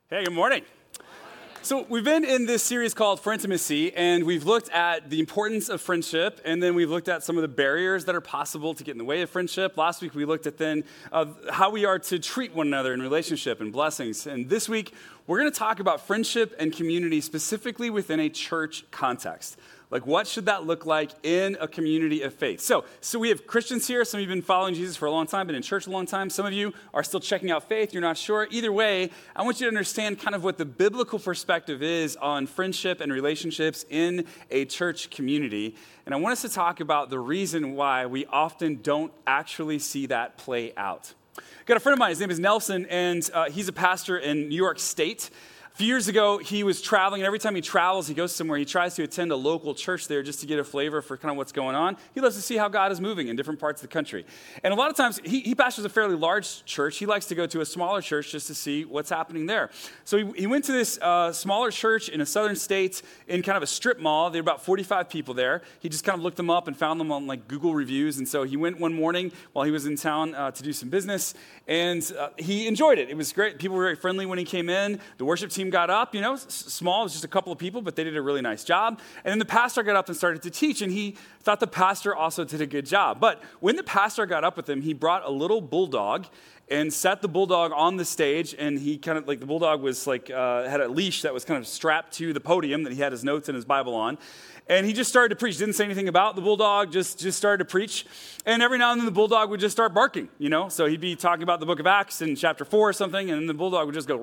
Hey, good morning. So we've been in this series called Frientimacy, and we've looked at the importance of friendship, and then we've looked at some of the barriers that are possible to get in the way of friendship. Last week we looked at then how we are to treat one another in relationship and blessings. And this week we're going to talk about friendship and community specifically within a church context. Like, what should that look like in a community of faith? So we have Christians here. Some of you have been following Jesus for a long time, been in church a long time. Some of you are still checking out faith. You're not sure. Either way, I want you to understand kind of what the biblical perspective is on friendship and relationships in a church community. And I want us to talk about the reason why we often don't actually see that play out. I've got a friend of mine. His name is Nelson, and he's a pastor in New York State. A few years ago, he was traveling, and every time he travels, he goes somewhere, he tries to attend a local church there just to get a flavor for kind of what's going on. He loves to see how God is moving in different parts of the country. And a lot of times, he pastors a fairly large church. He likes to go to a smaller church just to see what's happening there. So he went to this smaller church in a southern state in kind of a strip mall. There were about 45 people there. He just kind of looked them up and found them on like Google reviews. And so he went one morning while he was in town to do some business, and he enjoyed it. It was great. People were very friendly when he came in. The worship team got up, small, it was just a couple of people, but they did a really nice job. And then the pastor got up and started to teach, and he thought the pastor also did a good job. But when the pastor got up with him, he brought a little bulldog and set the bulldog on the stage, and he kind of, like, the bulldog was like, had a leash that was kind of strapped to the podium that he had his notes and his Bible on. And he just started to preach. Didn't say anything about the bulldog, just started to preach. And every now and then the bulldog would just start barking, So he'd be talking about the book of Acts in chapter 4 or something, and then the bulldog would just go,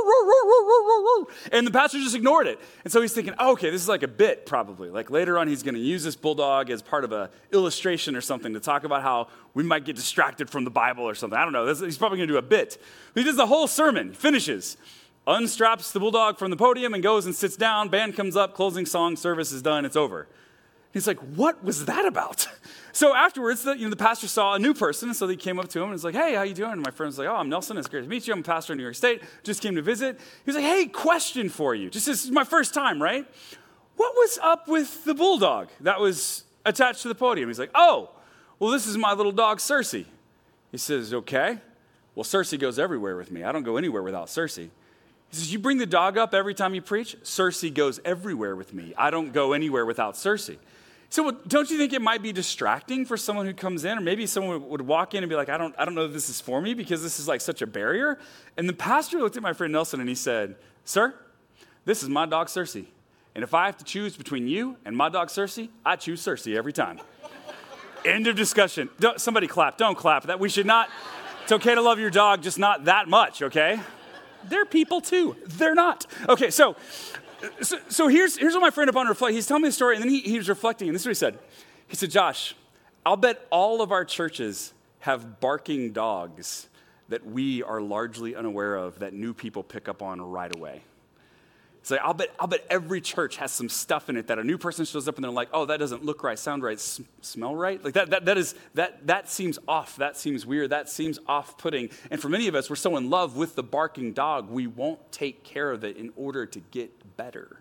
and the pastor just ignored it. And so he's thinking, okay, this is like a bit probably. Like later on he's going to use this bulldog as part of an illustration or something to talk about how we might get distracted from the Bible or something. I don't know. He's probably going to do a bit. He does the whole sermon, finishes, unstraps the bulldog from the podium and goes and sits down. Band comes up, closing song, service is done, it's over. He's like, what was that about? So afterwards, the pastor saw a new person, and so he came up to him and was like, hey, how you doing? And my friend's like, oh, I'm Nelson, it's great to meet you. I'm a pastor in New York State, just came to visit. He was like, hey, question for you. Just this is my first time, right? What was up with the bulldog that was attached to the podium? He's like, oh, well, this is my little dog, Cersei. He says, okay. Well, Cersei goes everywhere with me. I don't go anywhere without Cersei. He says, you bring the dog up every time you preach? Cersei goes everywhere with me. I don't go anywhere without Cersei. So don't you think it might be distracting for someone who comes in, or maybe someone would walk in and be like, I don't know if this is for me because this is like such a barrier? And the pastor looked at my friend Nelson and he said, sir, this is my dog Cersei. And if I have to choose between you and my dog Cersei, I choose Cersei every time. End of discussion. Somebody clap. Don't clap. That we should not. It's okay to love your dog, just not that much, okay? They're people too. They're not. Okay, so here's what my friend upon reflect. He's telling me a story, and then he was reflecting, and this is what he said. He said, Josh, I'll bet all of our churches have barking dogs that we are largely unaware of that new people pick up on right away. So I'll bet every church has some stuff in it that a new person shows up and they're like, oh, that doesn't look right, sound right, smell right. Like that seems off. That seems weird. That seems off-putting. And for many of us, we're so in love with the barking dog, we won't take care of it in order to get better.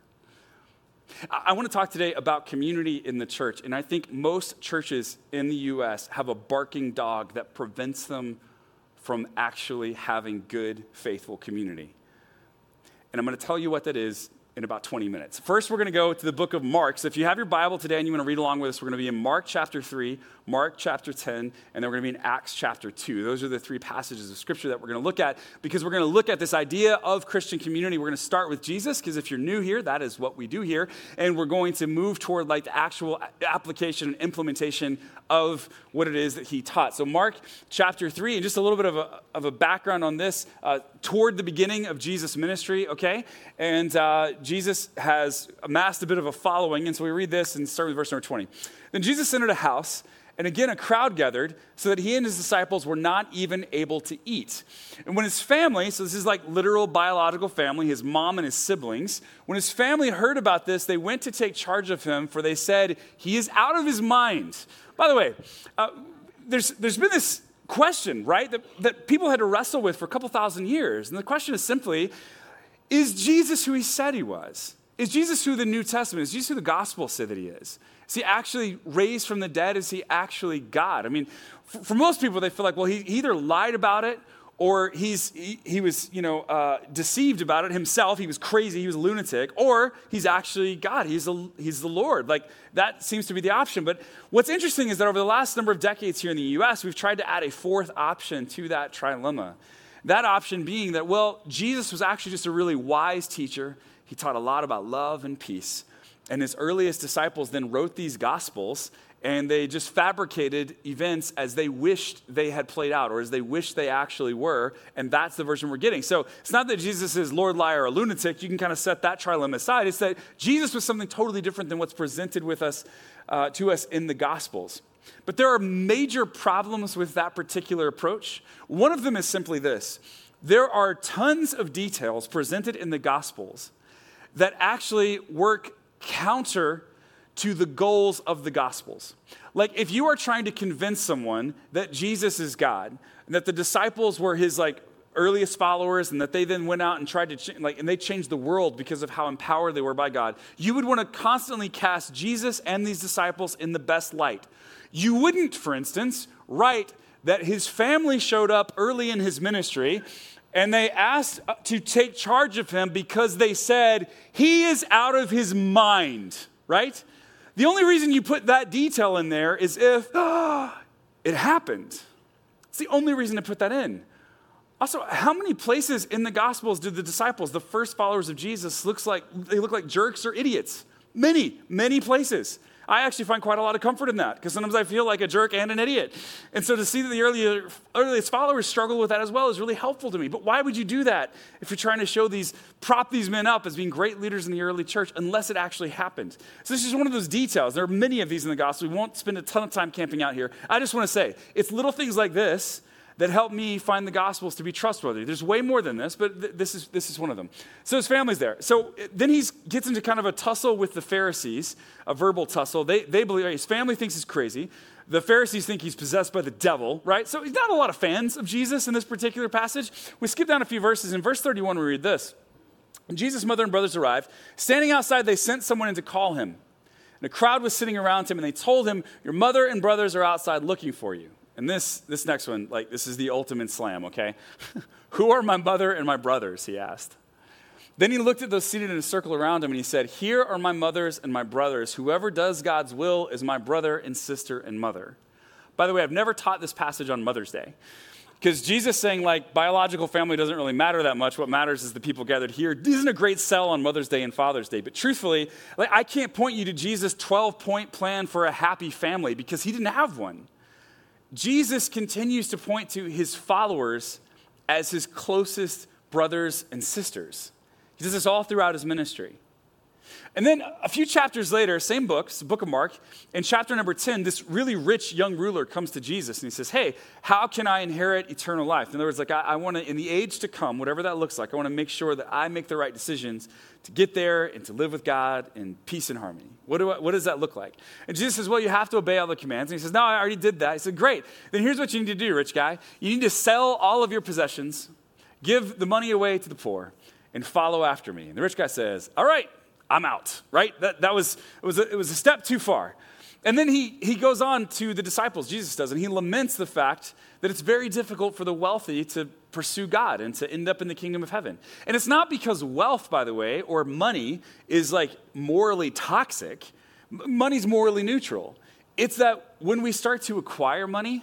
I want to talk today about community in the church. And I think most churches in the U.S. have a barking dog that prevents them from actually having good, faithful community. And I'm going to tell you what that is in about 20 minutes. First, we're going to go to the book of Mark. So if you have your Bible today and you want to read along with us, we're going to be in Mark chapter 3, Mark chapter 10, and then we're going to be in Acts chapter 2. Those are the three passages of Scripture that we're going to look at because we're going to look at this idea of Christian community. We're going to start with Jesus because if you're new here, that is what we do here. And we're going to move toward like the actual application and implementation of what it is that he taught. So Mark chapter 3, and just a little bit of a background on this, toward the beginning of Jesus' ministry, okay? And Jesus has amassed a bit of a following, and so we read this and start with verse number 20. Then Jesus entered a house, and again a crowd gathered, so that he and his disciples were not even able to eat. And when his family, so this is like literal biological family, his mom and his siblings, when his family heard about this, they went to take charge of him, for they said, he is out of his mind. By the way, there's been this question, right, that people had to wrestle with for a couple thousand years. And the question is simply, is Jesus who he said he was? Is Jesus who the New Testament is? Jesus who the gospel said that he is? Is he actually raised from the dead? Is he actually God? I mean, for most people, they feel like, well, he either lied about it or he was deceived about it himself. He was crazy. He was a lunatic. Or he's actually God. He's the Lord. Like, that seems to be the option. But what's interesting is that over the last number of decades here in the U.S., we've tried to add a fourth option to that trilemma. That option being that, well, Jesus was actually just a really wise teacher. He taught a lot about love and peace. And his earliest disciples then wrote these gospels, and they just fabricated events as they wished they had played out, or as they wished they actually were, and that's the version we're getting. So it's not that Jesus is Lord, liar, or lunatic. You can kind of set that trilemma aside. It's that Jesus was something totally different than what's presented with us to us in the Gospels. But there are major problems with that particular approach. One of them is simply this. There are tons of details presented in the Gospels that actually work counter to the goals of the Gospels. Like, if you are trying to convince someone that Jesus is God, and that the disciples were his earliest followers, and that they then went out and tried to and they changed the world because of how empowered they were by God, you would want to constantly cast Jesus and these disciples in the best light. You wouldn't, for instance, write that his family showed up early in his ministry and they asked to take charge of him because they said, he is out of his mind, right? The only reason you put that detail in there is if it happened. It's the only reason to put that in. Also, how many places in the Gospels did the disciples, the first followers of Jesus, look like jerks or idiots? Many, many places. I actually find quite a lot of comfort in that, because sometimes I feel like a jerk and an idiot. And so to see that the earliest followers struggle with that as well is really helpful to me. But why would you do that if you're trying to prop these men up as being great leaders in the early church, unless it actually happened? So this is one of those details. There are many of these in the gospel. We won't spend a ton of time camping out here. I just want to say, it's little things like this that help me find the Gospels to be trustworthy. There's way more than this, but this is one of them. So his family's there. So then he gets into kind of a tussle with the Pharisees, a verbal tussle. They believe, his family thinks he's crazy. The Pharisees think he's possessed by the devil, right? So he's not a lot of fans of Jesus in this particular passage. We skip down a few verses. In verse 31, we read this. When Jesus' mother and brothers arrived, standing outside, they sent someone in to call him. And a crowd was sitting around him, and they told him, your mother and brothers are outside looking for you. And this next one, this is the ultimate slam, okay? Who are my mother and my brothers, he asked. Then he looked at those seated in a circle around him, and he said, here are my mothers and my brothers. Whoever does God's will is my brother and sister and mother. By the way, I've never taught this passage on Mother's Day, because Jesus saying, biological family doesn't really matter that much. What matters is the people gathered here. Isn't a great sell on Mother's Day and Father's Day. But truthfully, I can't point you to Jesus' 12-point plan for a happy family, because he didn't have one. Jesus continues to point to his followers as his closest brothers and sisters. He does this all throughout his ministry. And then a few chapters later, same book, it's the book of Mark, in chapter number 10, this really rich young ruler comes to Jesus and he says, hey, how can I inherit eternal life? In other words, I want to, in the age to come, whatever that looks like, I want to make sure that I make the right decisions to get there and to live with God in peace and harmony. What does that look like? And Jesus says, well, you have to obey all the commands. And he says, no, I already did that. He said, great. Then here's what you need to do, rich guy. You need to sell all of your possessions, give the money away to the poor, and follow after me. And the rich guy says, all right, I'm out, right? It was a step too far. And then he goes on to the disciples, Jesus does, and he laments the fact that it's very difficult for the wealthy to pursue God and to end up in the kingdom of heaven. And it's not because wealth, by the way, or money is morally toxic. Money's morally neutral. It's that when we start to acquire money,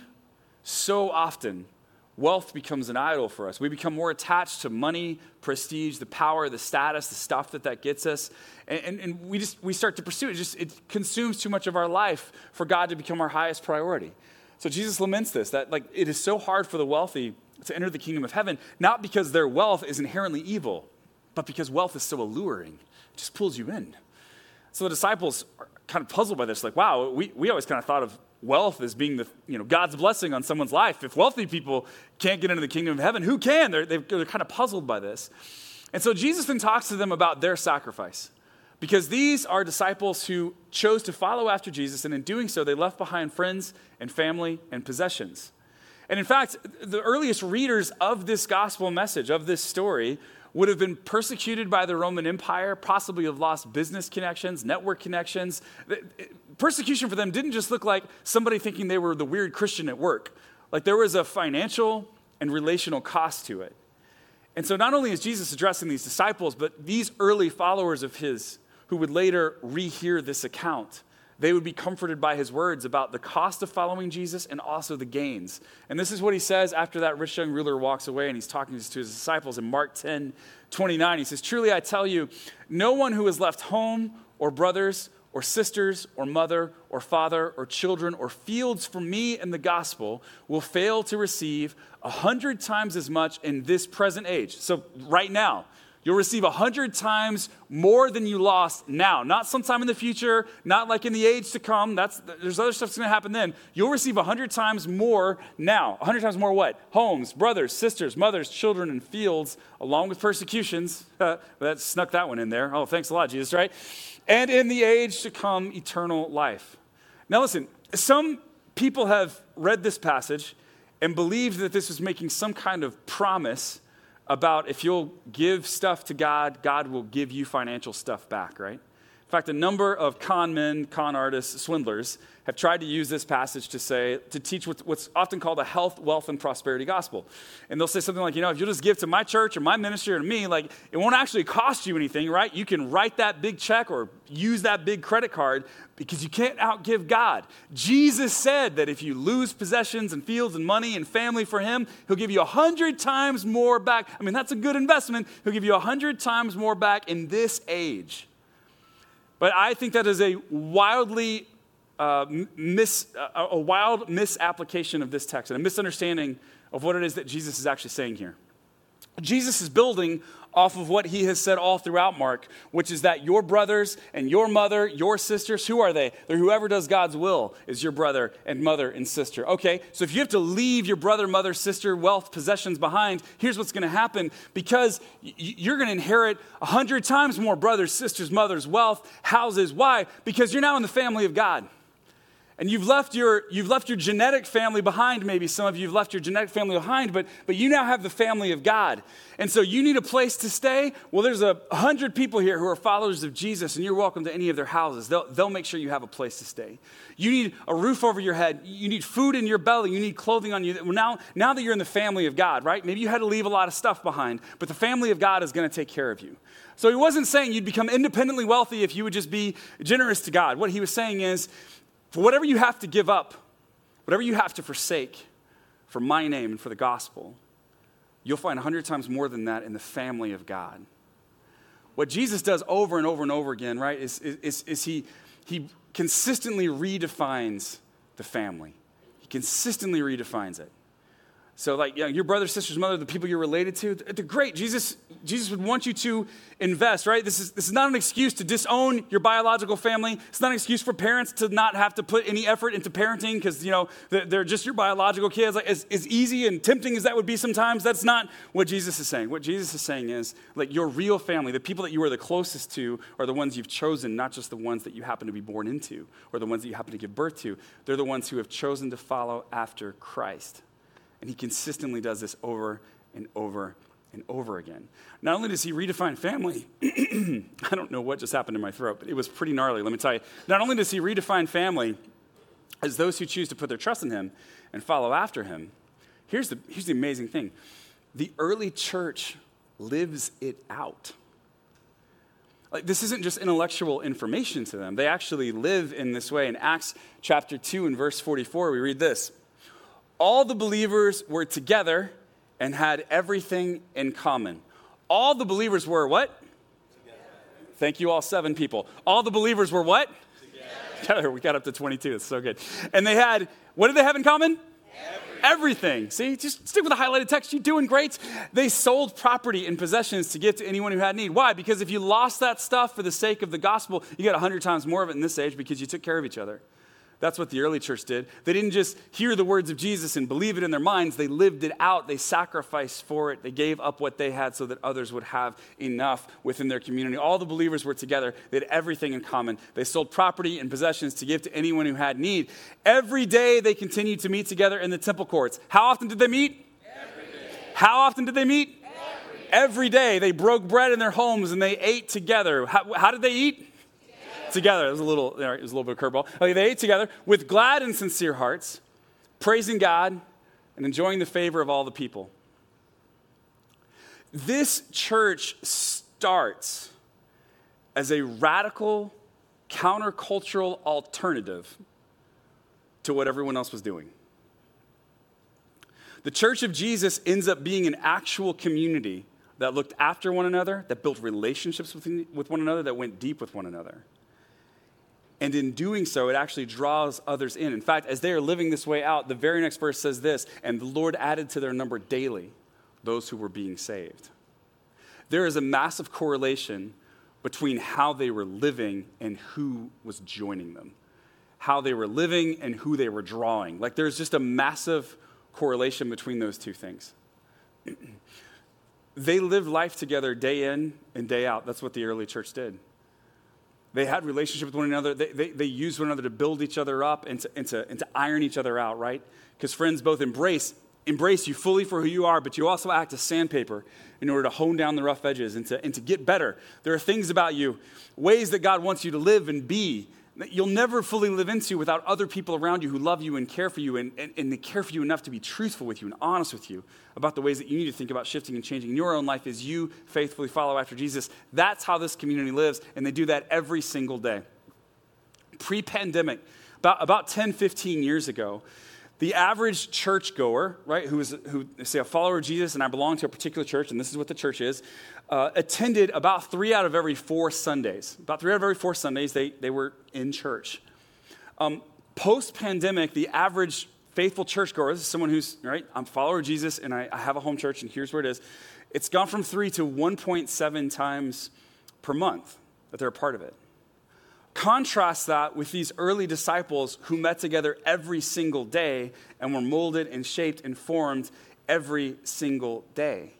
so often wealth becomes an idol for us. We become more attached to money, prestige, the power, the status, the stuff that gets us. And we start to pursue it. It consumes too much of our life for God to become our highest priority. So Jesus laments this, that it is so hard for the wealthy to enter the kingdom of heaven, not because their wealth is inherently evil, but because wealth is so alluring. It just pulls you in. So the disciples are kind of puzzled by this. Wow, we always kind of thought of wealth as being God's blessing on someone's life. If wealthy people can't get into the kingdom of heaven, who can? They're kind of puzzled by this. And so Jesus then talks to them about their sacrifice, because these are disciples who chose to follow after Jesus, and in doing so, they left behind friends and family and possessions. And in fact, the earliest readers of this gospel message, of this story, would have been persecuted by the Roman Empire, possibly have lost business connections, network connections. Persecution for them didn't just look like somebody thinking they were the weird Christian at work. There was a financial and relational cost to it. And so not only is Jesus addressing these disciples, but these early followers of his who would later rehear this account, they would be comforted by his words about the cost of following Jesus and also the gains. And this is what he says after that rich young ruler walks away and he's talking to his disciples in Mark 10:29. He says, "Truly I tell you, no one who has left home or brothers or sisters or mother or father or children or fields for me and the gospel will fail to receive 100 times as much in this present age." So right now, you'll receive 100 times more than you lost now. Not sometime in the future, not like in the age to come. There's other stuff that's going to happen then. You'll receive 100 times more now. 100 times more what? Homes, brothers, sisters, mothers, children, and fields, along with persecutions. That snuck that one in there. Oh, thanks a lot, Jesus, right? And in the age to come, eternal life. Now listen, some people have read this passage and believed that this was making some kind of promise about if you'll give stuff to God, God will give you financial stuff back, right? In fact, a number of con men, con artists, swindlers have tried to use this passage to teach what's often called a health, wealth, and prosperity gospel. And they'll say something like, if you'll just give to my church or my ministry or to me, like it won't actually cost you anything, right? You can write that big check or use that big credit card because you can't outgive God. Jesus said that if you lose possessions and fields and money and family for him, he'll give you 100 times more back. I mean, that's a good investment. He'll give you 100 times more back in this age. But I think that is a wild misapplication of this text and a misunderstanding of what it is that Jesus is actually saying here. Jesus is building off of what he has said all throughout Mark, which is that your brothers and your mother, your sisters, who are they? They're whoever does God's will is your brother and mother and sister. Okay, so if you have to leave your brother, mother, sister, wealth, possessions behind, here's what's going to happen. Because you're going to inherit 100 times more brothers, sisters, mothers, wealth, houses. Why? Because you're now in the family of God. And you've left your genetic family behind. Maybe some of you have left your genetic family behind, but you now have the family of God. And so you need a place to stay. Well, there's 100 people here who are followers of Jesus, and you're welcome to any of their houses. They'll make sure you have a place to stay. You need a roof over your head. You need food in your belly. You need clothing on you. Now that you're in the family of God, right? Maybe you had to leave a lot of stuff behind, but the family of God is going to take care of you. So he wasn't saying you'd become independently wealthy if you would just be generous to God. What he was saying is, for whatever you have to give up, whatever you have to forsake for my name and for the gospel, you'll find 100 times more than that in the family of God. What Jesus does over and over and over again, right, is he consistently redefines the family. He consistently redefines it. So like your brother, sisters, mother, the people you're related to, they're great. Jesus would want you to invest, right? This is not an excuse to disown your biological family. It's not an excuse for parents to not have to put any effort into parenting because, they're just your biological kids. Like, as easy and tempting as that would be sometimes, that's not what Jesus is saying. What Jesus is saying is, like, your real family, the people that you are the closest to are the ones you've chosen, not just the ones that you happen to be born into or the ones that you happen to give birth to. They're the ones who have chosen to follow after Christ. And he consistently does this over and over and over again. Not only does he redefine family, I don't know what just happened in my throat, but it was pretty gnarly, let me tell you. Not only does he redefine family as those who choose to put their trust in him and follow after him, here's the amazing thing. The early church lives it out. Like, this isn't just intellectual information to them. They actually live in this way. In Acts chapter 2 and verse 44, we read this. All the believers were together and had everything in common. All the believers were what? Together. Thank you all 7 people. All the believers were what? Together. We got up to 22. It's so good. And they had, what did they have in common? Everything. See, just stick with the highlighted text. You're doing great. They sold property and possessions to give to anyone who had need. Why? Because if you lost that stuff for the sake of the gospel, you got 100 times more of it in this age because you took care of each other. That's what the early church did. They didn't just hear the words of Jesus and believe it in their minds. They lived it out. They sacrificed for it. They gave up what they had so that others would have enough within their community. All the believers were together. They had everything in common. They sold property and possessions to give to anyone who had need. Every day they continued to meet together in the temple courts. How often did they meet? Every day. How often did they meet? Every day. They broke bread in their homes and they ate together. How did they eat? Together. It was a little bit of a curveball. Okay, they ate together with glad and sincere hearts, praising God and enjoying the favor of all the people. This church starts as a radical, countercultural alternative to what everyone else was doing. The Church of Jesus ends up being an actual community that looked after one another, that built relationships with one another, that went deep with one another. And in doing so, it actually draws others in. In fact, as they are living this way out, the very next verse says this, and the Lord added to their number daily those who were being saved. There is a massive correlation between how they were living and who was joining them. How they were living and who they were drawing. Like there's just a massive correlation between those two things. They lived life together day in and day out. That's what the early church did. They had relationship with one another. They used one another to build each other up and to iron each other out, right? Because friends both embrace you fully for who you are, but you also act as sandpaper in order to hone down the rough edges and to get better. There are things about you, ways that God wants you to live and be, that you'll never fully live into without other people around you who love you and care for you and they care for you enough to be truthful with you and honest with you about the ways that you need to think about shifting and changing in your own life as you faithfully follow after Jesus. That's how this community lives, and they do that every single day. Pre-pandemic, about 10, 15 years ago, the average churchgoer, right, who say a follower of Jesus and I belong to a particular church, and this is what the church is, attended about 3 out of every 4 Sundays. About 3 out of every 4 Sundays, they were in church. Post-pandemic, the average faithful churchgoer, this is someone who's, right, I'm a follower of Jesus and I have a home church and here's where it is. It's gone from 3 to 1.7 times per month that they're a part of it. Contrast that with these early disciples who met together every single day and were molded and shaped and formed every single day.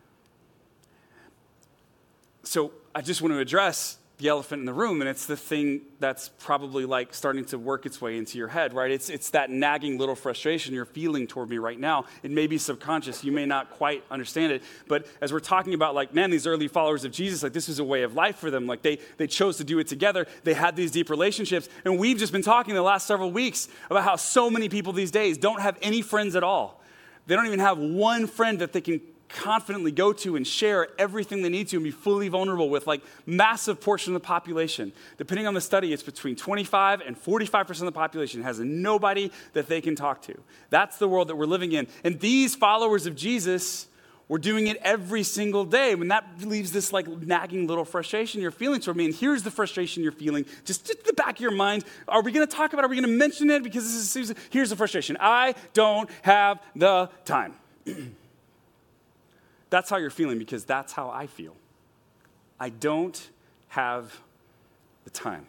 So I just want to address the elephant in the room, and it's the thing that's probably like starting to work its way into your head, right? It's that nagging little frustration you're feeling toward me right now. It may be subconscious. You may not quite understand it. But as we're talking about, like, man, these early followers of Jesus, like, this was a way of life for them. Like, they chose to do it together. They had these deep relationships. And we've just been talking the last several weeks about how so many people these days don't have any friends at all. They don't even have one friend that they can confidently go to and share everything they need to and be fully vulnerable with, like massive portion of the population. Depending on the study, it's between 25 and 45% of the population has nobody that they can talk to. That's the world that we're living in. And these followers of Jesus were doing it every single day. When that leaves this like nagging little frustration you're feeling toward me, and here's the frustration you're feeling, just at the back of your mind. Are we going to talk about it? Are we going to mention it? Because here's the frustration. I don't have the time. That's how you're feeling, because that's how I feel. I don't have the time.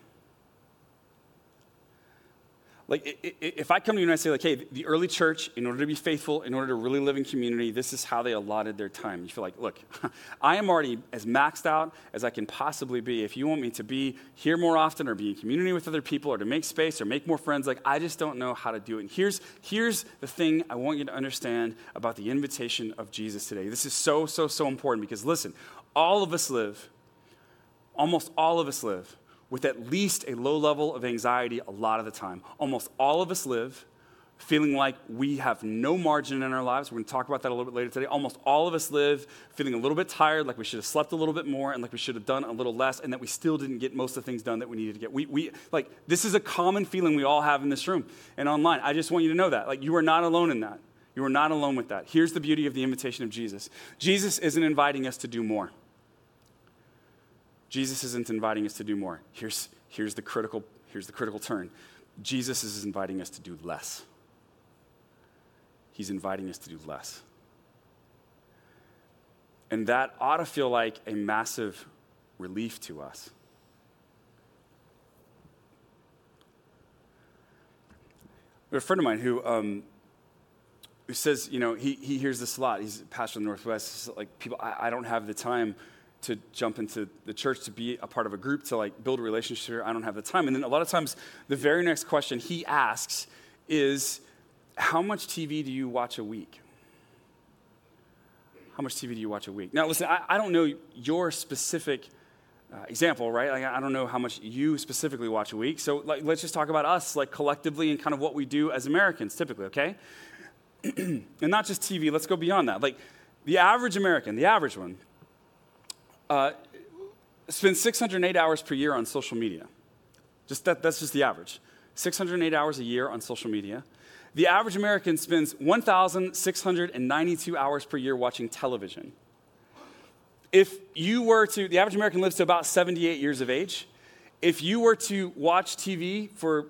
Like, if I come to you and I say, like, hey, the early church, in order to be faithful, in order to really live in community, this is how they allotted their time. You feel like, look, I am already as maxed out as I can possibly be. If you want me to be here more often or be in community with other people or to make space or make more friends, like, I just don't know how to do it. And here's the thing I want you to understand about the invitation of Jesus today. This is so, so, so important, because, listen, almost all of us live with at least a low level of anxiety a lot of the time. Almost all of us live feeling like we have no margin in our lives. We're going to talk about that a little bit later today. Almost all of us live feeling a little bit tired, like we should have slept a little bit more and like we should have done a little less, and that we still didn't get most of the things done that we needed to get. We like, this is a common feeling we all have in this room and online. I just want you to know that. Like, you are not alone in that. You are not alone with that. Here's the beauty of the invitation of Jesus. Jesus isn't inviting us to do more. Jesus isn't inviting us to do more. Here's the critical turn. Jesus is inviting us to do less. He's inviting us to do less. And that ought to feel like a massive relief to us. A friend of mine who says, you know, he hears this a lot. He's a pastor in the Northwest. Like, people, I don't have the time to jump into the church, to be a part of a group, to like build a relationship here. I don't have the time. And then a lot of times the very next question he asks is, how much TV do you watch a week? How much TV do you watch a week? Now listen, I don't know your specific example, right? Like, I don't know how much you specifically watch a week. So like, let's just talk about us, like collectively, and kind of what we do as Americans typically, okay? and not just TV, let's go beyond that. Like the average American, the average one, spends 608 hours per year on social media. That's just the average. 608 hours a year on social media. The average American spends 1,692 hours per year watching television. If you were to, the average American lives to about 78 years of age. If you were to watch TV for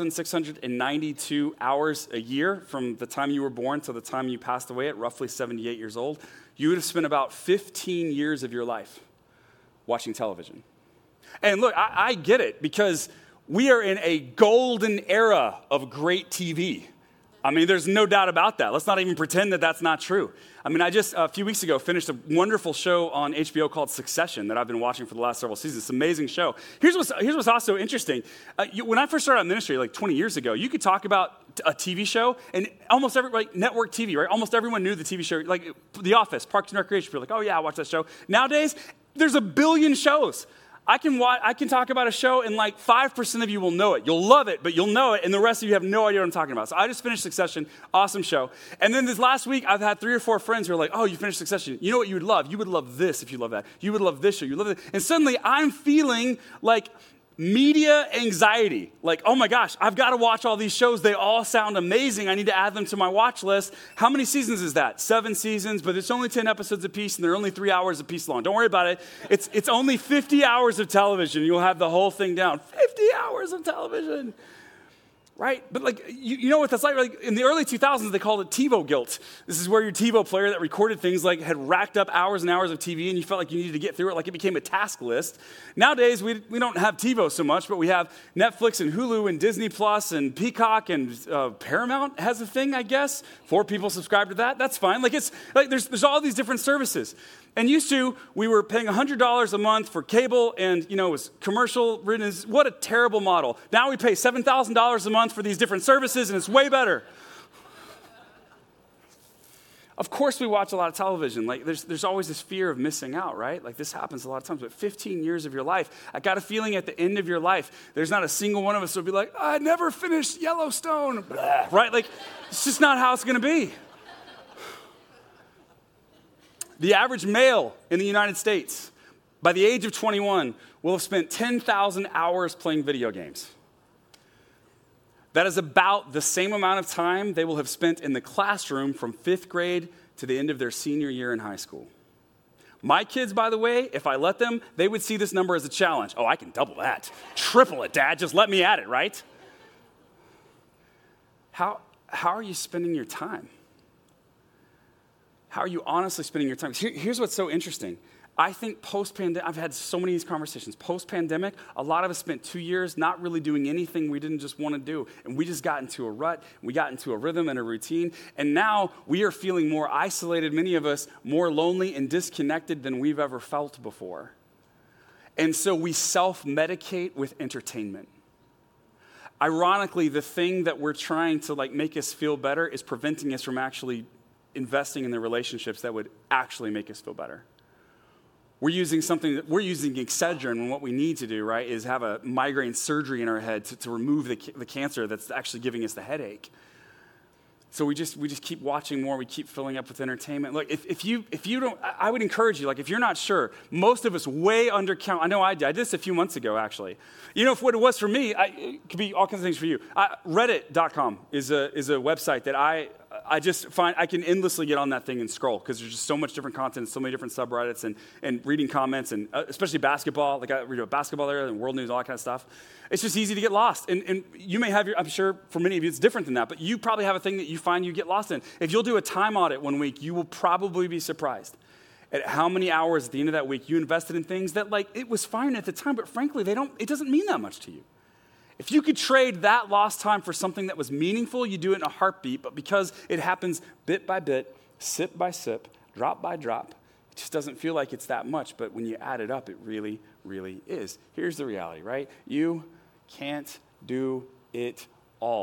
1,692 hours a year from the time you were born to the time you passed away at roughly 78 years old, you would have spent about 15 years of your life watching television. And look, I get it because we are in a golden era of great TV. I mean, there's no doubt about that. Let's not even pretend that that's not true. I mean, I just, a few weeks ago, finished a wonderful show on HBO called Succession that I've been watching for the last several seasons. It's an amazing show. Here's what's also interesting. When I first started out in ministry, like 20 years ago, you could talk about a TV show, and almost everybody, like network TV, right? Almost everyone knew the TV show, like The Office, Parks and Recreation. People are like, oh yeah, I watch that show. Nowadays, there's a billion shows. I can talk about a show and like 5% of you will know it. You'll love it, but you'll know it, and the rest of you have no idea what I'm talking about. So I just finished Succession, awesome show. And then this last week, I've had 3 or 4 friends who are like, oh, you finished Succession. You know what you would love? You would love this if you love that. You would love this show. You love it. And suddenly I'm feeling like media anxiety. Like, oh my gosh, I've got to watch all these shows. They all sound amazing. I need to add them to my watch list. How many seasons is that? 7 seasons, but it's only 10 episodes apiece, and they're only 3 hours apiece long. Don't worry about it. It's only 50 hours of television. You'll have the whole thing down. 50 hours of television. Right? But like, you know what that's like? Like in the early 2000s, they called it TiVo guilt. This is where your TiVo player that recorded things like had racked up hours and hours of TV, and you felt like you needed to get through it, like it became a task list. Nowadays, we don't have TiVo so much, but we have Netflix and Hulu and Disney Plus and Peacock, and Paramount has a thing, I guess. 4 people subscribe to that. That's fine. Like it's like there's all these different services. And used to, we were paying $100 a month for cable, and it was commercial ridden. What a terrible model. Now we pay $7,000 a month for these different services, and it's way better. Of course we watch a lot of television. Like there's always this fear of missing out, right? Like this happens a lot of times, but 15 years of your life, I got a feeling at the end of your life, there's not a single one of us who will be like, I never finished Yellowstone, blah, right? Like it's just not how it's going to be. The average male in the United States, by the age of 21, will have spent 10,000 hours playing video games. That is about the same amount of time they will have spent in the classroom from 5th grade to the end of their senior year in high school. My kids, by the way, if I let them, they would see this number as a challenge. Oh, I can double that. Triple it, Dad. Just let me at it, right? How are you spending your time? How are you honestly spending your time? Here's what's so interesting. I think post-pandemic, I've had so many of these conversations. Post-pandemic, a lot of us spent 2 years not really doing anything we didn't just want to do. And we just got into a rut. We got into a rhythm and a routine. And now we are feeling more isolated, many of us more lonely and disconnected than we've ever felt before. And so we self-medicate with entertainment. Ironically, the thing that we're trying to make us feel better is preventing us from actually investing in the relationships that would actually make us feel better. We're using Excedrin, and what we need to do, right, is have a migraine surgery in our head to remove the cancer that's actually giving us the headache. So we just keep watching more. We keep filling up with entertainment. Look, if you don't, I would encourage you. Like if you're not sure, most of us way undercount. I know I did. I did this a few months ago, actually. What it was for me, it could be all kinds of things for you. Reddit.com is a website that I just find I can endlessly get on that thing and scroll because there's just so much different content, so many different subreddits, and reading comments, and especially basketball. Like I read about basketball there and world news, all that kind of stuff. It's just easy to get lost. And you may have I'm sure for many of you it's different than that, but you probably have a thing that you find you get lost in. If you'll do a time audit one week, you will probably be surprised at how many hours at the end of that week you invested in things that it was fine at the time, but frankly, it doesn't mean that much to you. If you could trade that lost time for something that was meaningful, you do it in a heartbeat, but because it happens bit by bit, sip by sip, drop by drop, it just doesn't feel like it's that much, but when you add it up, it really, really is. Here's the reality, right? You can't do it all.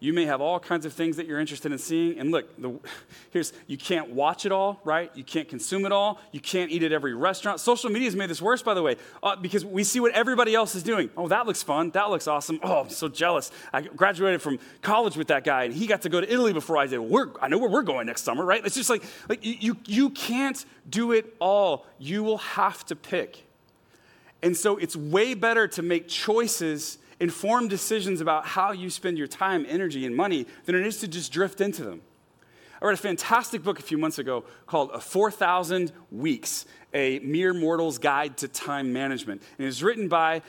You may have all kinds of things that you're interested in seeing. And look, you can't watch it all, right? You can't consume it all. You can't eat at every restaurant. Social media has made this worse, by the way, because we see what everybody else is doing. Oh, that looks fun. That looks awesome. Oh, I'm so jealous. I graduated from college with that guy, and he got to go to Italy before I did. I know where we're going next summer, right? It's just like you can't do it all. You will have to pick. And so it's way better to make choices, informed decisions about how you spend your time, energy, and money than it is to just drift into them. I read a fantastic book a few months ago called 4,000 Weeks, A Mere Mortal's Guide to Time Management. And it was written by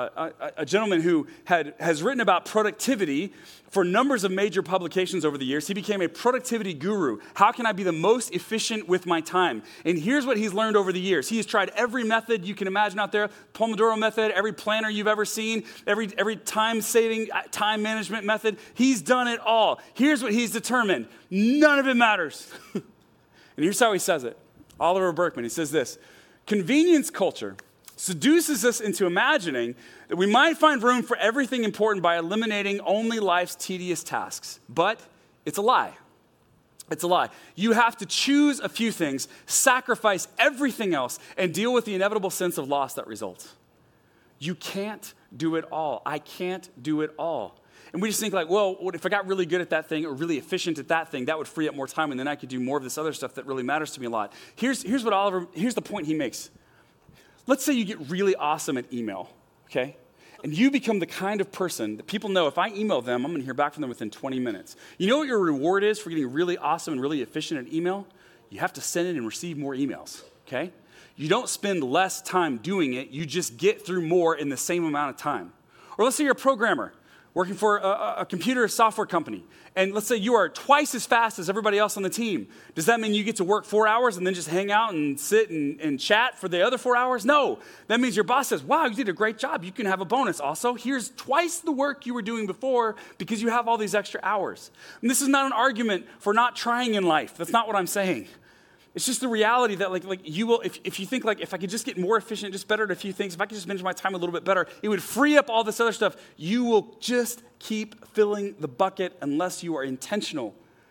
a gentleman who has written about productivity for numbers of major publications over the years. He became a productivity guru. How can I be the most efficient with my time? And here's what he's learned over the years. He has tried every method you can imagine out there, Pomodoro method, every planner you've ever seen, every time-saving, time management method. He's done it all. Here's what he's determined. None of it matters. And here's how he says it. Oliver Burkeman, he says this: convenience culture seduces us into imagining that we might find room for everything important by eliminating only life's tedious tasks. But it's a lie. It's a lie. You have to choose a few things, sacrifice everything else, and deal with the inevitable sense of loss that results. You can't do it all. I can't do it all. And we just think like, well, what if I got really good at that thing or really efficient at that thing, that would free up more time, and then I could do more of this other stuff that really matters to me a lot. Here's the point he makes. Let's say you get really awesome at email, okay? And you become the kind of person that people know if I email them, I'm going to hear back from them within 20 minutes. You know what your reward is for getting really awesome and really efficient at email? You have to send in and receive more emails, okay? You don't spend less time doing it. You just get through more in the same amount of time. Or let's say you're a programmer working for a computer software company, and let's say you are twice as fast as everybody else on the team. Does that mean you get to work 4 hours and then just hang out and sit and chat for the other 4 hours? No. That means your boss says, wow, you did a great job. You can have a bonus. Also, here's twice the work you were doing before because you have all these extra hours. And this is not an argument for not trying in life. That's not what I'm saying. It's just the reality that like you will, if you think like if I could just get more efficient, just better at a few things, if I could just manage my time a little bit better, it would free up all this other stuff. You will just keep filling the bucket unless you are intentional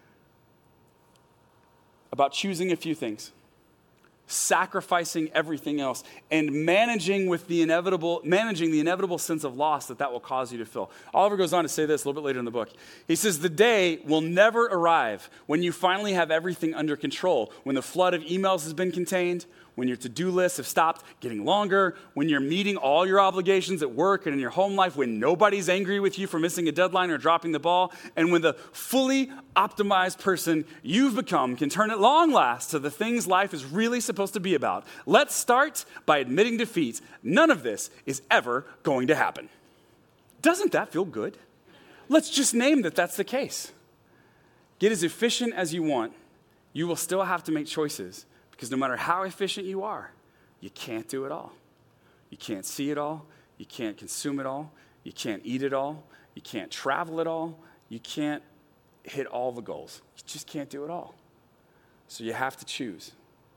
about choosing a few things, sacrificing everything else, and managing the inevitable sense of loss that will cause you to feel. Oliver goes on to say this a little bit later in the book. He says, the day will never arrive when you finally have everything under control, when the flood of emails has been contained, when your to-do lists have stopped getting longer, when you're meeting all your obligations at work and in your home life, when nobody's angry with you for missing a deadline or dropping the ball, and when the fully optimized person you've become can turn at long last to the things life is really supposed to be about. Let's start by admitting defeat. None of this is ever going to happen. Doesn't that feel good? Let's just name that that's the case. Get as efficient as you want. You will still have to make choices. Because no matter how efficient you are, you can't do it all. You can't see it all. You can't consume it all. You can't eat it all. You can't travel it all. You can't hit all the goals. You just can't do it all. So you have to choose.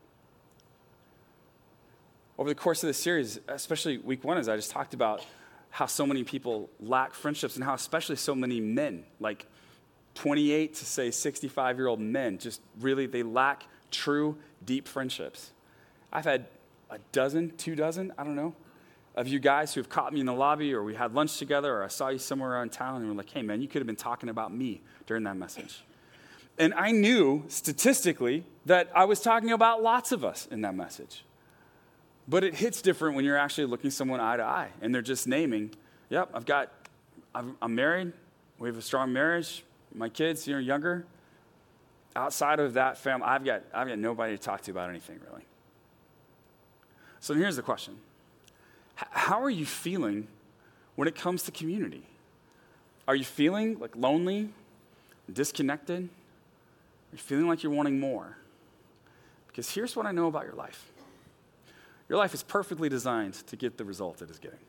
Over the course of this series, especially week 1, as I just talked about, how so many people lack friendships and how especially so many men, like 28 to say 65-year-old men, just really, they lack true, deep friendships. I've had a dozen, 2 dozen, I don't know, of you guys who have caught me in the lobby, or we had lunch together, or I saw you somewhere around town, and we're like, hey, man, you could have been talking about me during that message. And I knew statistically that I was talking about lots of us in that message. But it hits different when you're actually looking someone eye to eye, and they're just naming, yep, I'm married, we have a strong marriage, my kids, younger. Outside of that family, I've got nobody to talk to about anything, really. So here's the question. How are you feeling when it comes to community? Are you feeling like lonely, disconnected? Are you feeling like you're wanting more? Because here's what I know about your life. Your life is perfectly designed to get the result it is getting.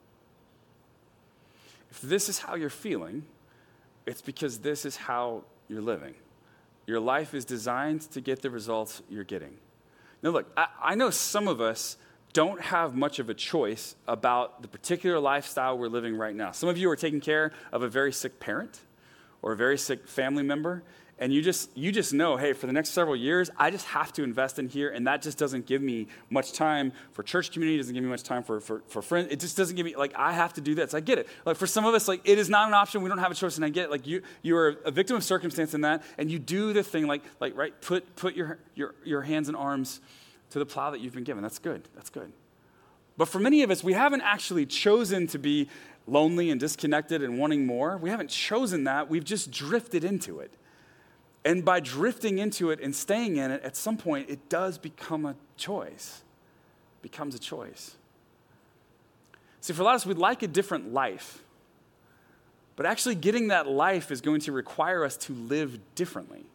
If this is how you're feeling, it's because this is how you're living. Your life is designed to get the results you're getting. Now look, I know some of us don't have much of a choice about the particular lifestyle we're living right now. Some of you are taking care of a very sick parent, or a very sick family member, and you just know, hey, for the next several years, I just have to invest in here, and that just doesn't give me much time for church community, doesn't give me much time for friends. It just doesn't give me, I have to do this. I get it. For some of us, it is not an option. We don't have a choice, and I get it. You are a victim of circumstance in that, and you do the thing, right, put your hands and arms to the plow that you've been given. That's good. That's good. But for many of us, we haven't actually chosen to be lonely and disconnected and wanting more. We haven't chosen that. We've just drifted into it. And by drifting into it and staying in it, at some point, it does become a choice. It becomes a choice. See, for a lot of us, we'd like a different life. But actually getting that life is going to require us to live differently.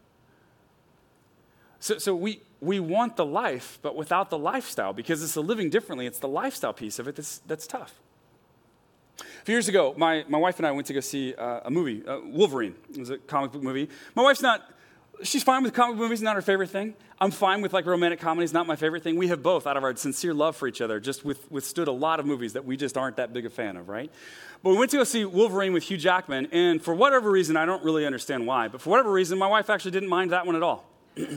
So we want the life, but without the lifestyle, because it's the living differently. It's the lifestyle piece of it that's tough. A few years ago, my wife and I went to go see a movie, Wolverine. It was a comic book movie. My wife's she's fine with comic book movies, not her favorite thing. I'm fine with romantic comedies, not my favorite thing. We have both, out of our sincere love for each other, just withstood a lot of movies that we just aren't that big a fan of, right? But we went to go see Wolverine with Hugh Jackman, and for whatever reason, I don't really understand why, but for whatever reason, my wife actually didn't mind that one at all.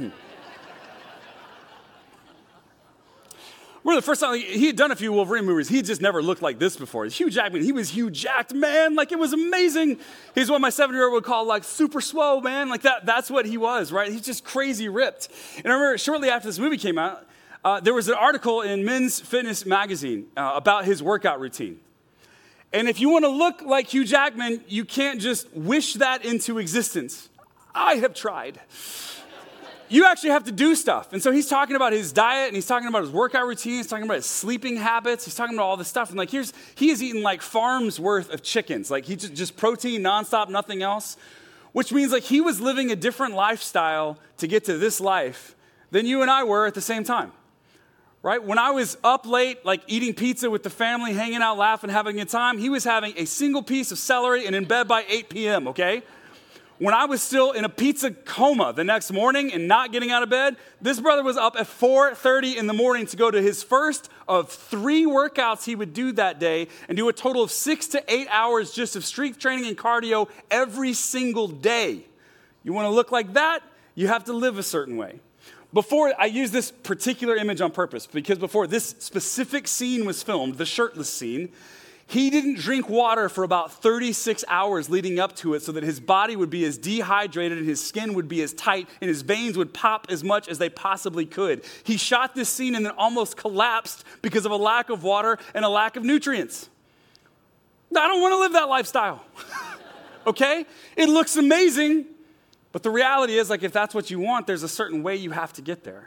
Really, the first time, he had done a few Wolverine movies. He just never looked like this before. Hugh Jackman, he was Hugh Jacked, man. It was amazing. He's what my 7-year-old would call, super swole, man. That's what he was, right? He's just crazy ripped. And I remember shortly after this movie came out, there was an article in Men's Fitness magazine about his workout routine. And if you want to look like Hugh Jackman, you can't just wish that into existence. I have tried. You actually have to do stuff. And so he's talking about his diet, and he's talking about his workout routine, he's talking about his sleeping habits, he's talking about all this stuff. And he has eaten farms worth of chickens. He just protein nonstop, nothing else. Which means he was living a different lifestyle to get to this life than you and I were at the same time. Right? When I was up late, eating pizza with the family, hanging out, laughing, having a good time, he was having a single piece of celery and in bed by 8 p.m., okay? When I was still in a pizza coma the next morning and not getting out of bed, this brother was up at 4:30 in the morning to go to his first of 3 workouts he would do that day and do a total of 6 to 8 hours just of strength training and cardio every single day. You want to look like that? You have to live a certain way. I use this particular image on purpose because before this specific scene was filmed, the shirtless scene, he didn't drink water for about 36 hours leading up to it so that his body would be as dehydrated and his skin would be as tight and his veins would pop as much as they possibly could. He shot this scene and then almost collapsed because of a lack of water and a lack of nutrients. I don't want to live that lifestyle. Okay? It looks amazing, but the reality is, if that's what you want, there's a certain way you have to get there.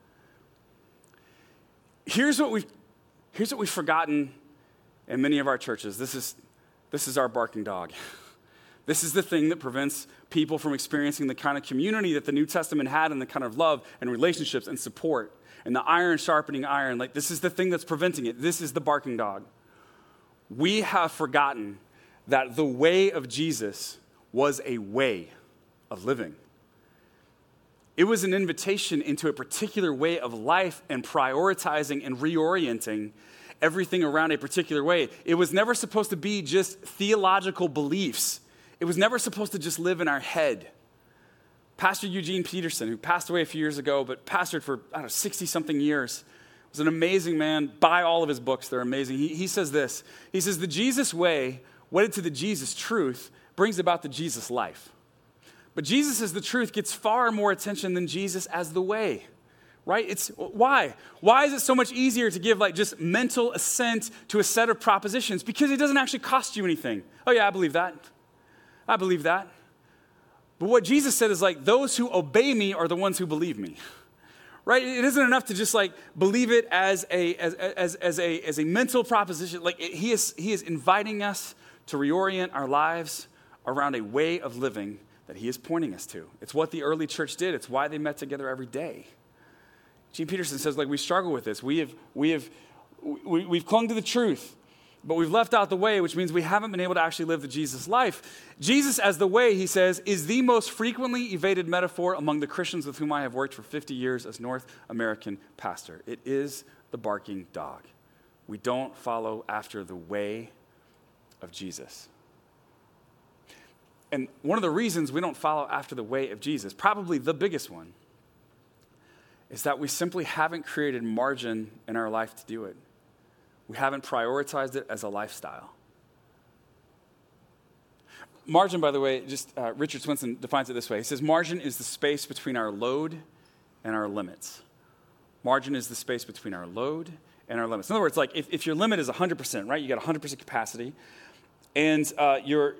Here's what we've forgotten in many of our churches. This is our barking dog. This is the thing that prevents people from experiencing the kind of community that the New Testament had and the kind of love and relationships and support and the iron sharpening iron. This is the thing that's preventing it. This is the barking dog. We have forgotten that the way of Jesus was a way of living. It was an invitation into a particular way of life and prioritizing and reorienting everything around a particular way. It was never supposed to be just theological beliefs. It was never supposed to just live in our head. Pastor Eugene Peterson, who passed away a few years ago, but pastored for, 60-something years, was an amazing man. Buy all of his books. They're amazing. He says this. He says, the Jesus way, wedded to the Jesus truth, brings about the Jesus life. But Jesus as the truth gets far more attention than Jesus as the way. Right? Why? Why is it so much easier to give just mental assent to a set of propositions? Because it doesn't actually cost you anything. Oh yeah, I believe that. I believe that. But what Jesus said is those who obey me are the ones who believe me. Right? It isn't enough to just believe it as a mental proposition. He is inviting us to reorient our lives around a way of living that he is pointing us to. It's what the early church did. It's why they met together every day. Gene Peterson says, we struggle with this. We've clung to the truth, but we've left out the way, which means we haven't been able to actually live the Jesus life. Jesus as the way, he says, is the most frequently evaded metaphor among the Christians with whom I have worked for 50 years as North American pastor. It is the barking dog. We don't follow after the way of Jesus. And one of the reasons we don't follow after the way of Jesus, probably the biggest one, is that we simply haven't created margin in our life to do it. We haven't prioritized it as a lifestyle. Margin, by the way, Richard Swenson defines it this way. He says, margin is the space between our load and our limits. Margin is the space between our load and our limits. In other words, like if your limit is 100%, right? You got 100% capacity, and your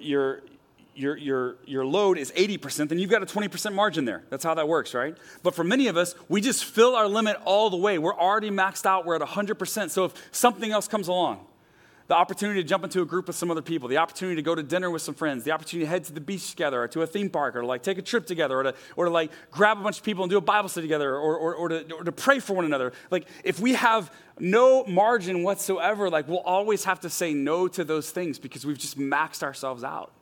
load is 80%, then you've got a 20% margin there. That's how that works, right? But for many of us, we just fill our limit all the way. We're already maxed out. We're at 100%. So if something else comes along, the opportunity to jump into a group with some other people, the opportunity to go to dinner with some friends, the opportunity to head to the beach together or to a theme park or to like take a trip together or to like grab a bunch of people and do a Bible study together or to pray for one another. Like if we have no margin whatsoever, like we'll always have to say no to those things because we've just maxed ourselves out.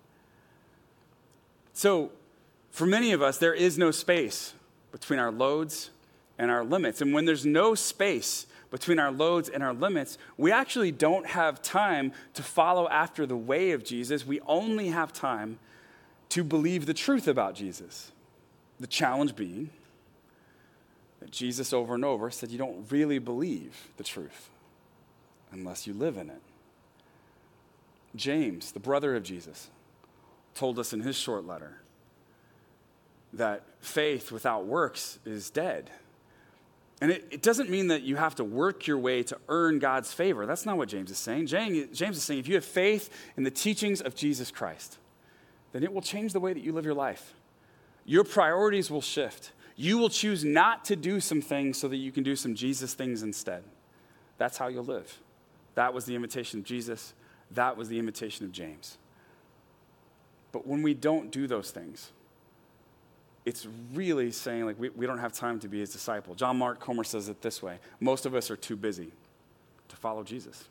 So for many of us, there is no space between our loads and our limits. And when there's no space between our loads and our limits, we actually don't have time to follow after the way of Jesus. We only have time to believe the truth about Jesus. The challenge being that Jesus over and over said you don't really believe the truth unless you live in it. James, the brother of Jesus, told us in his short letter that faith without works is dead. And it doesn't mean that you have to work your way to earn God's favor. That's not what James is saying. James is saying if you have faith in the teachings of Jesus Christ, then it will change the way that you live your life. Your priorities will shift. You will choose not to do some things so that you can do some Jesus things instead. That's how you'll live. That was the invitation of Jesus. That was the invitation of James. But when we don't do those things, it's really saying like we don't have time to be his disciple. John Mark Comer says it this way: most of us are too busy to follow Jesus.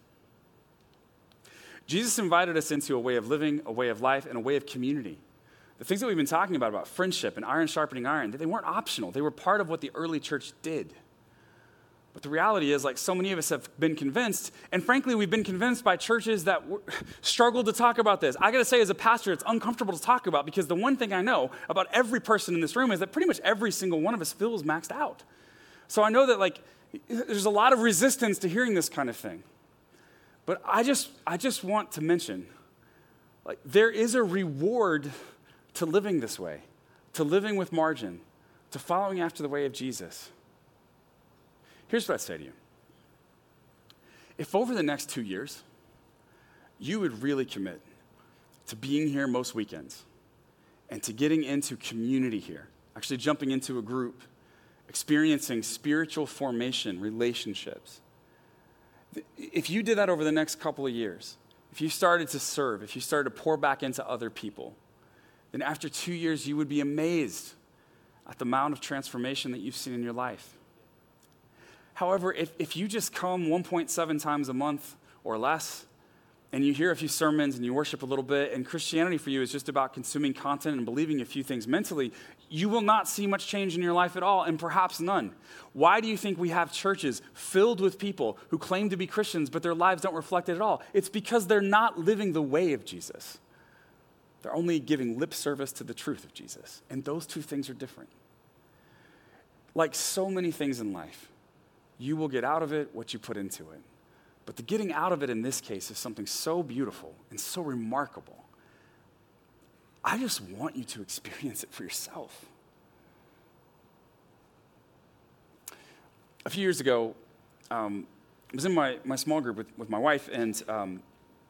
Jesus invited us into a way of living, a way of life, and a way of community. The things that we've been talking about friendship and iron sharpening iron, they weren't optional. They were part of what the early church did. But the reality is, like so many of us have been convinced, and frankly, we've been convinced by churches that struggle to talk about this. I got to say, as a pastor, it's uncomfortable to talk about because the one thing I know about every person in this room is that pretty much every single one of us feels maxed out. So I know that like there's a lot of resistance to hearing this kind of thing. But I just want to mention, like there is a reward to living this way, to living with margin, to following after the way of Jesus. Here's what I'd say to you. If over the next 2 years, you would really commit to being here most weekends and to getting into community here, actually jumping into a group, experiencing spiritual formation, relationships. If you did that over the next couple of years, if you started to serve, if you started to pour back into other people, then after 2 years, you would be amazed at the amount of transformation that you've seen in your life. However, if you just come 1.7 times a month or less, and you hear a few sermons and you worship a little bit, and Christianity for you is just about consuming content and believing a few things mentally, you will not see much change in your life at all, and perhaps none. Why do you think we have churches filled with people who claim to be Christians, but their lives don't reflect it at all? It's because they're not living the way of Jesus. They're only giving lip service to the truth of Jesus, and those two things are different. Like so many things in life, you will get out of it what you put into it. But the getting out of it in this case is something so beautiful and so remarkable. I just want you to experience it for yourself. A few years ago, I was in my small group with my wife, and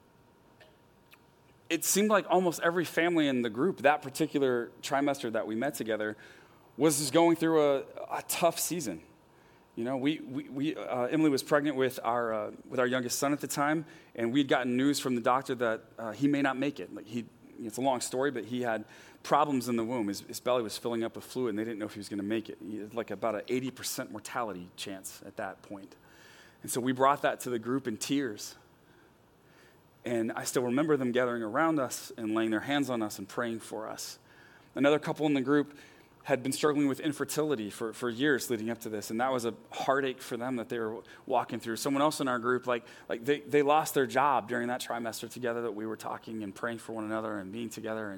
it seemed like almost every family in the group that particular trimester that we met together was just going through a tough season. You know, Emily was pregnant with our youngest son at the time, and we'd gotten news from the doctor that he may not make it. Like it's a long story, but he had problems in the womb. His belly was filling up with fluid, and they didn't know if he was going to make it. He had like about an 80% mortality chance at that point. And so we brought that to the group in tears. And I still remember them gathering around us and laying their hands on us and praying for us. Another couple in the group had been struggling with infertility for years leading up to this, and that was a heartache for them that they were walking through. Someone else in our group, they lost their job during that trimester together that we were talking and praying for one another and being together,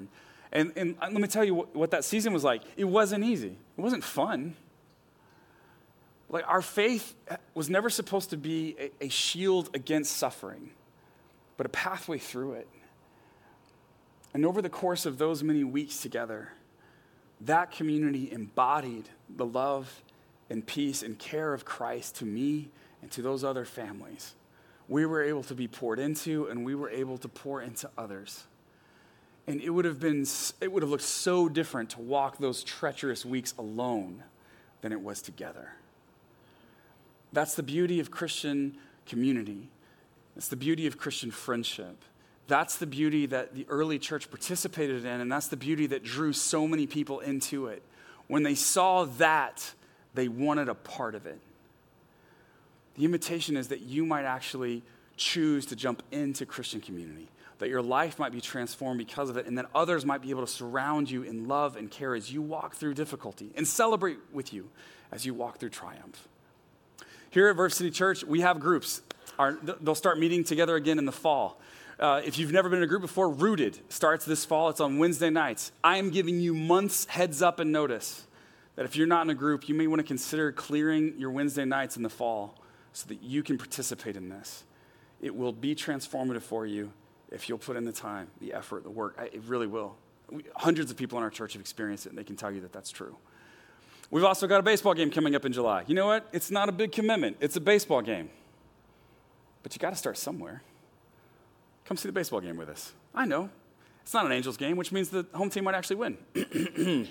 And let me tell you what that season was like. It wasn't easy. It wasn't fun. Like, our faith was never supposed to be a shield against suffering, but a pathway through it. And over the course of those many weeks together, that community embodied the love and peace and care of Christ to me and to those other families. We were able to be poured into, and we were able to pour into others. And it would have looked so different to walk those treacherous weeks alone than it was together. That's the beauty of Christian community. That's the beauty of Christian friendship. That's the beauty that the early church participated in, and that's the beauty that drew so many people into it. When they saw that, they wanted a part of it. The invitation is that you might actually choose to jump into Christian community, that your life might be transformed because of it, and that others might be able to surround you in love and care as you walk through difficulty and celebrate with you as you walk through triumph. Here at Verve City Church, we have groups. They'll start meeting together again in the fall. If you've never been in a group before, Rooted starts this fall. It's on Wednesday nights. I am giving you months heads up and notice that if you're not in a group, you may want to consider clearing your Wednesday nights in the fall so that you can participate in this. It will be transformative for you if you'll put in the time, the effort, the work. It really will. Hundreds of people in our church have experienced it, and they can tell you that that's true. We've also got a baseball game coming up in July. You know what? It's not a big commitment. It's a baseball game. But you got to start somewhere. Come see the baseball game with us. I know. It's not an Angels game, which means the home team might actually win.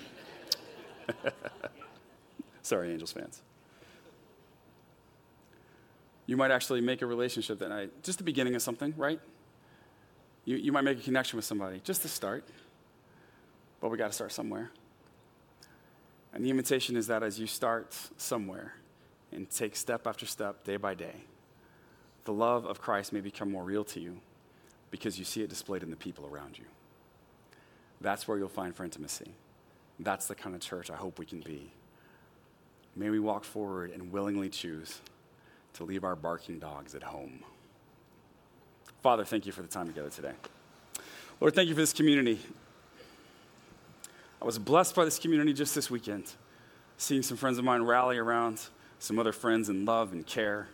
Sorry, Angels fans. You might actually make a relationship that night. Just the beginning of something, right? You might make a connection with somebody. Just to start. But we got to start somewhere. And the invitation is that as you start somewhere and take step after step, day by day, the love of Christ may become more real to you because you see it displayed in the people around you. That's where you'll find for intimacy. That's the kind of church I hope we can be. May we walk forward and willingly choose to leave our barking dogs at home. Father, thank you for the time together today. Lord, thank you for this community. I was blessed by this community just this weekend, seeing some friends of mine rally around some other friends in love and care.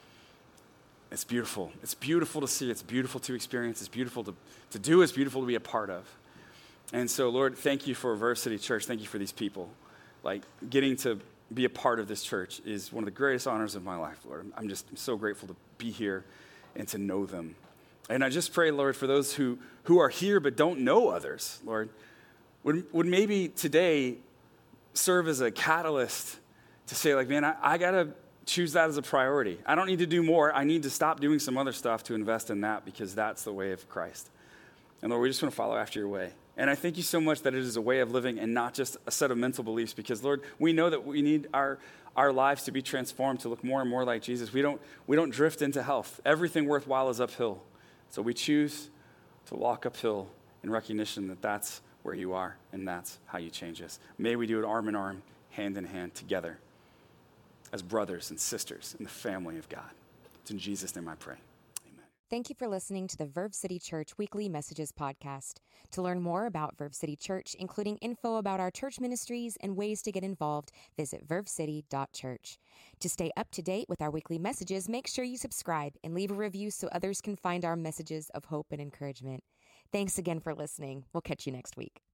It's beautiful. It's beautiful to see. It's beautiful to experience. It's beautiful to do. It's beautiful to be a part of. And so, Lord, thank you for Verve City Church. Thank you for these people. Like, getting to be a part of this church is one of the greatest honors of my life, Lord. I'm so grateful to be here and to know them. And I just pray, Lord, for those who are here but don't know others, Lord, would maybe today serve as a catalyst to say, like, man, I got to choose that as a priority. I don't need to do more. I need to stop doing some other stuff to invest in that because that's the way of Christ. And Lord, we just want to follow after your way. And I thank you so much that it is a way of living and not just a set of mental beliefs because, Lord, we know that we need our lives to be transformed to look more and more like Jesus. We don't drift into health. Everything worthwhile is uphill. So we choose to walk uphill in recognition that that's where you are, and that's how you change us. May we do it arm in arm, hand in hand, together, as brothers and sisters in the family of God. It's in Jesus' name I pray. Amen. Thank you for listening to the Verve City Church Weekly Messages podcast. To learn more about Verve City Church, including info about our church ministries and ways to get involved, visit vervecity.church. To stay up to date with our weekly messages, make sure you subscribe and leave a review so others can find our messages of hope and encouragement. Thanks again for listening. We'll catch you next week.